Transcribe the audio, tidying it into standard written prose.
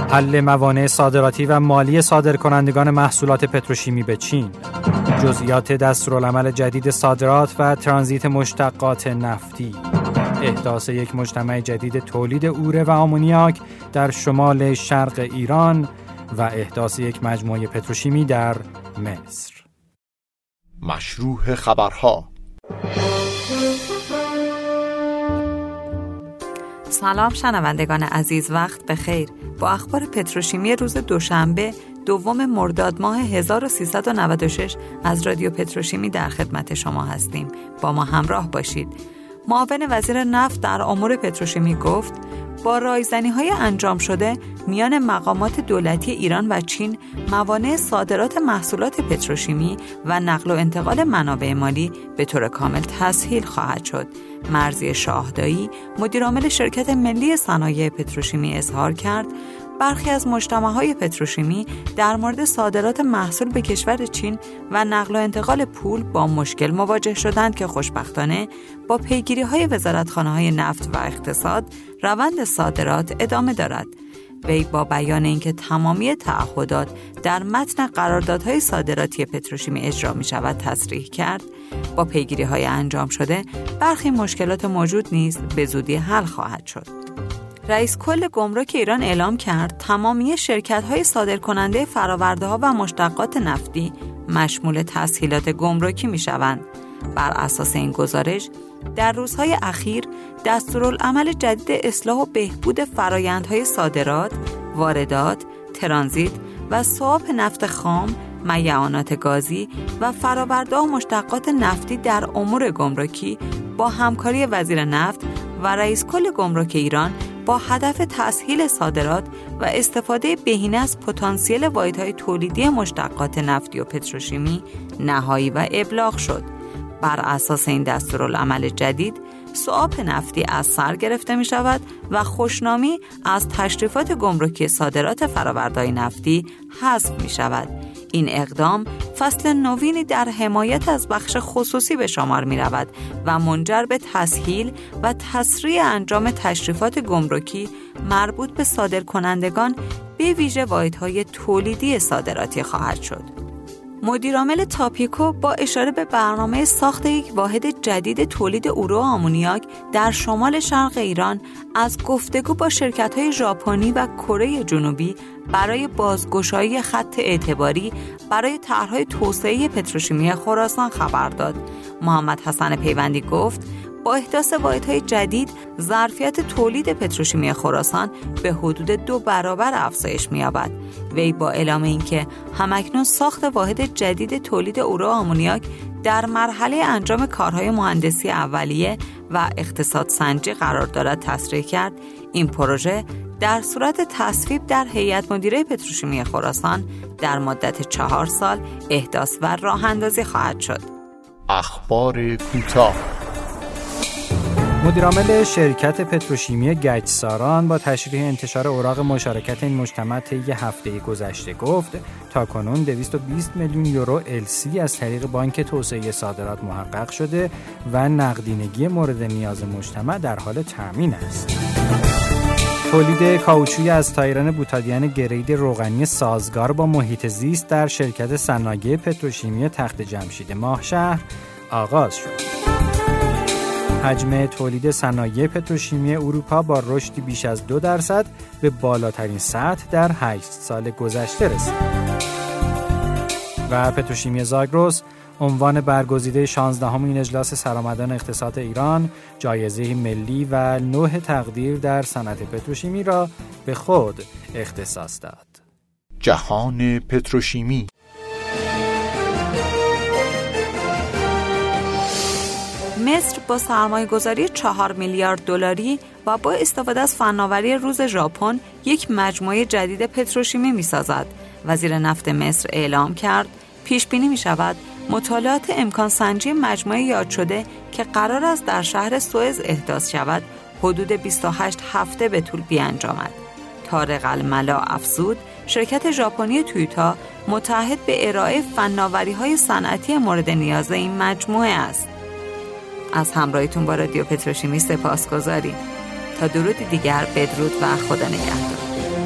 حل موانع صادراتی و مالی صادرکنندگان محصولات پتروشیمی به چین، جزئیات دستورالعمل جدید صادرات و ترانزیت مشتقات نفتی، احداث یک مجتمع جدید تولید اوره و آمونیاک در شمال شرق ایران و احداث یک مجموعه پتروشیمی در مصر. مشروح خبرها. سلام شنوندگان عزیز، وقت بخیر. با اخبار پتروشیمی روز دوشنبه دوم مرداد ماه 1396 از رادیو پتروشیمی در خدمت شما هستیم. با ما همراه باشید. معاون وزیر نفت در امور پتروشیمی گفت با رایزنی‌های انجام شده میان مقامات دولتی ایران و چین، موانع صادرات محصولات پتروشیمی و نقل و انتقال منابع مالی به طور کامل تسهیل خواهد شد. مرضی شاهدایی، مدیرعامل شرکت ملی صنایع پتروشیمی اظهار کرد برخی از مجتمع‌های پتروشیمی در مورد صادرات محصول به کشور چین و نقل و انتقال پول با مشکل مواجه شدند که خوشبختانه با پیگیری‌های وزارتخانه‌های نفت و اقتصاد روند صادرات ادامه دارد. وی با بیان اینکه تمامی تعهدات در متن قراردادهای صادراتی پتروشیمی اجرا می‌شود تصریح کرد با پیگیری‌های انجام شده برخی مشکلات موجود نیز به زودی حل خواهد شد. رئیس کل گمرک ایران اعلام کرد تمامی شرکت‌های صادرکننده فرآورده‌ها و مشتقات نفتی مشمول تسهیلات گمرکی می‌شوند. بر اساس این گزارش در روزهای اخیر دستورالعمل جدید اصلاح و بهبود فرآیندهای صادرات، واردات، ترانزیت و صاحب نفت خام، میعانات گازی و فرآورده‌ها و مشتقات نفتی در امور گمرکی با همکاری وزیر نفت و رئیس کل گمرک ایران با هدف تسهیل صادرات و استفاده بهینه از پتانسیل واحدهای تولیدی مشتقات نفتی و پتروشیمی نهایی و ابلاغ شد. بر اساس این دستورالعمل جدید، صعاب نفتی از سر گرفته می شود و خوشنامی از تشریفات گمرکی صادرات فرآورده‌های نفتی حذف می شود. این اقدام فصل نوینی در حمایت از بخش خصوصی به شمار می رود و منجر به تسهیل و تسریع انجام تشریفات گمرکی مربوط به صادرکنندگان به ویژه واحدهای تولیدی صادراتی خواهد شد. مدیرعامل تاپیکو با اشاره به برنامه ساخت یک واحد جدید تولید اورو و آمونیاک در شمال شرق ایران از گفتگو با شرکت‌های ژاپنی و کره جنوبی برای بازگشایی خط اعتباری برای طرح‌های توسعه پتروشیمی خراسان خبر داد. محمد حسن پیوندی گفت با احداث واحدهای جدید ظرفیت تولید پتروشیمی خراسان به حدود 2 برابر افزایش می‌یابد. وی با اعلام اینکه همکنون ساخت واحد جدید تولید اورو آمونیاک در مرحله انجام کارهای مهندسی اولیه و اقتصاد سنجی قرار دارد تصریح کرد این پروژه در صورت تصویب در هیئت مدیره پتروشیمی خراسان در مدت 4 سال احداث و راه اندازی خواهد شد. اخبار کوتاه. مدیرعامل شرکت پتروشیمی گچساران با تشریح انتشار اوراق مشارکت این مجتمع طی هفته گذشته گفت تاکنون 220 میلیون یورو LC از طریق بانک توسعه صادرات محقق شده و نقدینگی مورد نیاز مجتمع در حال تامین است. تولید کائوچویی از تایران بوتادین گرید روغنی سازگار با محیط زیست در شرکت صنایع پتروشیمی تخت جمشید ماهشهر آغاز شد. حجم تولید صنایع پتروشیمی اروپا با رشدی بیش از 2% به بالاترین سطح در 8 سال گذشته رسید. و پتروشیمی زاگرس عنوان برگزیده 16مین اجلاس سرآمدان اقتصاد ایران، جایزه ملی و نوع تقدیر در صنعت پتروشیمی را به خود اختصاص داد. جهان پتروشیمی. مصر با سرمایه‌گذاری 4 میلیارد دلاری و با استفاده از فناوری روز ژاپن یک مجموعه جدید پتروشیمی می‌سازد. وزیر نفت مصر اعلام کرد پیش بینی می‌شود مطالعات امکان سنجی مجموعه یاد شده که قرار است در شهر سوئز احداث شود حدود 28 هفته به طول بیانجامد. طارق الملا افزود شرکت ژاپنی تویوتا متعهد به ارائه فناوری‌های صنعتی مورد نیاز این مجموعه است. از همراهیتون با رادیو پتروشیمی سپاسگزاریم. تا درودی دیگر بدرود و خدا نگهدار.